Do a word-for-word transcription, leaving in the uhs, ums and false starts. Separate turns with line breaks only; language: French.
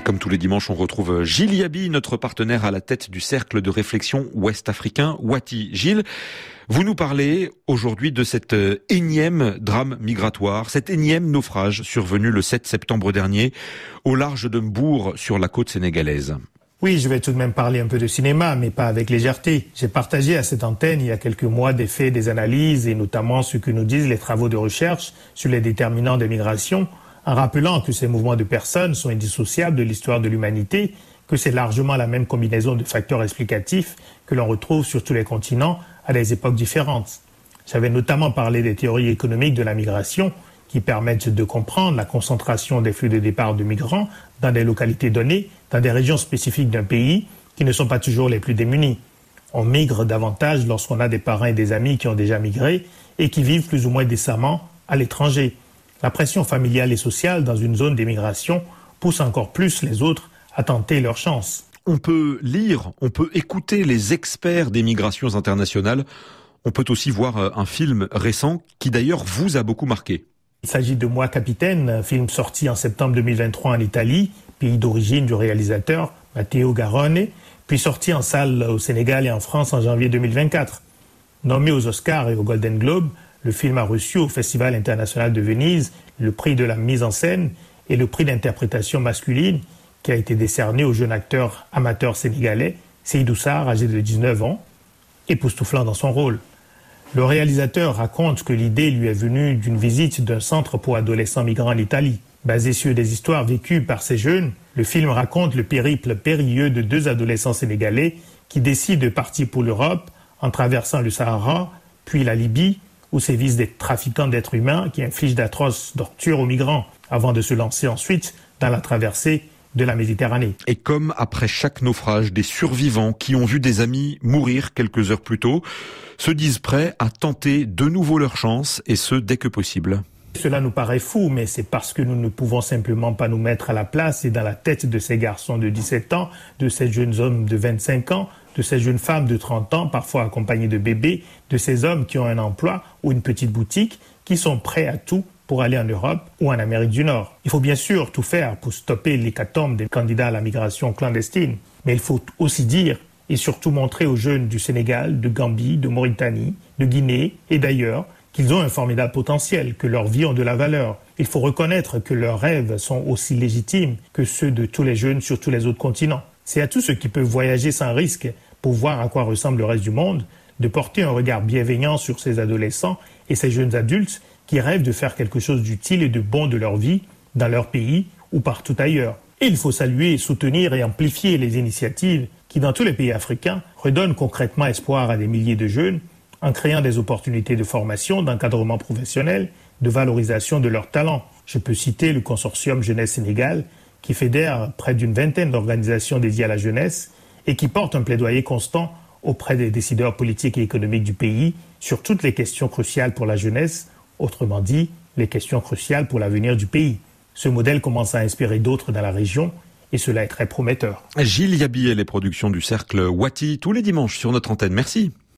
Comme tous les dimanches, on retrouve Gilles Yabi, notre partenaire à la tête du cercle de réflexion ouest-africain Wati. Gilles, vous nous parlez aujourd'hui de cet énième drame migratoire, cet énième naufrage survenu le sept septembre dernier au large de Mbour sur la côte sénégalaise.
Oui, je vais tout de même parler un peu de cinéma, mais pas avec légèreté. J'ai partagé à cette antenne il y a quelques mois des faits, des analyses et notamment ce que nous disent les travaux de recherche sur les déterminants des migrations, en rappelant que ces mouvements de personnes sont indissociables de l'histoire de l'humanité, que c'est largement la même combinaison de facteurs explicatifs que l'on retrouve sur tous les continents à des époques différentes. J'avais notamment parlé des théories économiques de la migration qui permettent de comprendre la concentration des flux de départ de migrants dans des localités données, dans des régions spécifiques d'un pays qui ne sont pas toujours les plus démunis. On migre davantage lorsqu'on a des parents et des amis qui ont déjà migré et qui vivent plus ou moins décemment à l'étranger. La pression familiale et sociale dans une zone d'émigration pousse encore plus les autres à tenter leur chance.
On peut lire, on peut écouter les experts des migrations internationales. On peut aussi voir un film récent qui d'ailleurs vous a beaucoup marqué.
Il s'agit de Moi, Capitaine, un film sorti en septembre deux mille vingt-trois en Italie, pays d'origine du réalisateur Matteo Garrone, puis sorti en salle au Sénégal et en France en janvier deux mille vingt-quatre. Nommé aux Oscars et au Golden Globe, le film a reçu au Festival international de Venise le prix de la mise en scène et le prix d'interprétation masculine qui a été décerné au jeune acteur amateur sénégalais Seydou Sarr, âgé de dix-neuf ans, époustouflant dans son rôle. Le réalisateur raconte que l'idée lui est venue d'une visite d'un centre pour adolescents migrants en Italie. Basé sur des histoires vécues par ces jeunes, le film raconte le périple périlleux de deux adolescents sénégalais qui décident de partir pour l'Europe en traversant le Sahara, puis la Libye, où sévissent des trafiquants d'êtres humains qui infligent d'atroces tortures aux migrants, avant de se lancer ensuite dans la traversée de la Méditerranée.
Et comme après chaque naufrage, des survivants qui ont vu des amis mourir quelques heures plus tôt se disent prêts à tenter de nouveau leur chance, et ce, dès que possible.
Cela nous paraît fou, mais c'est parce que nous ne pouvons simplement pas nous mettre à la place et dans la tête de ces garçons de dix-sept ans, de ces jeunes hommes de vingt-cinq ans, de ces jeunes femmes de trente ans, parfois accompagnées de bébés, de ces hommes qui ont un emploi ou une petite boutique, qui sont prêts à tout pour aller en Europe ou en Amérique du Nord. Il faut bien sûr tout faire pour stopper l'hécatombe des candidats à la migration clandestine, mais il faut aussi dire et surtout montrer aux jeunes du Sénégal, de Gambie, de Mauritanie, de Guinée et d'ailleurs qu'ils ont un formidable potentiel, que leurs vies ont de la valeur. Il faut reconnaître que leurs rêves sont aussi légitimes que ceux de tous les jeunes sur tous les autres continents. C'est à tous ceux qui peuvent voyager sans risque pour voir à quoi ressemble le reste du monde, de porter un regard bienveillant sur ces adolescents et ces jeunes adultes qui rêvent de faire quelque chose d'utile et de bon de leur vie, dans leur pays ou partout ailleurs. Et il faut saluer, soutenir et amplifier les initiatives qui, dans tous les pays africains, redonnent concrètement espoir à des milliers de jeunes en créant des opportunités de formation, d'encadrement professionnel, de valorisation de leurs talents. Je peux citer le consortium Jeunesse Sénégal, qui fédère près d'une vingtaine d'organisations dédiées à la jeunesse et qui porte un plaidoyer constant auprès des décideurs politiques et économiques du pays sur toutes les questions cruciales pour la jeunesse, autrement dit, les questions cruciales pour l'avenir du pays. Ce modèle commence à inspirer d'autres dans la région et cela est très prometteur.
Gilles Yabi et les productions du Cercle Wati tous les dimanches sur notre antenne. Merci.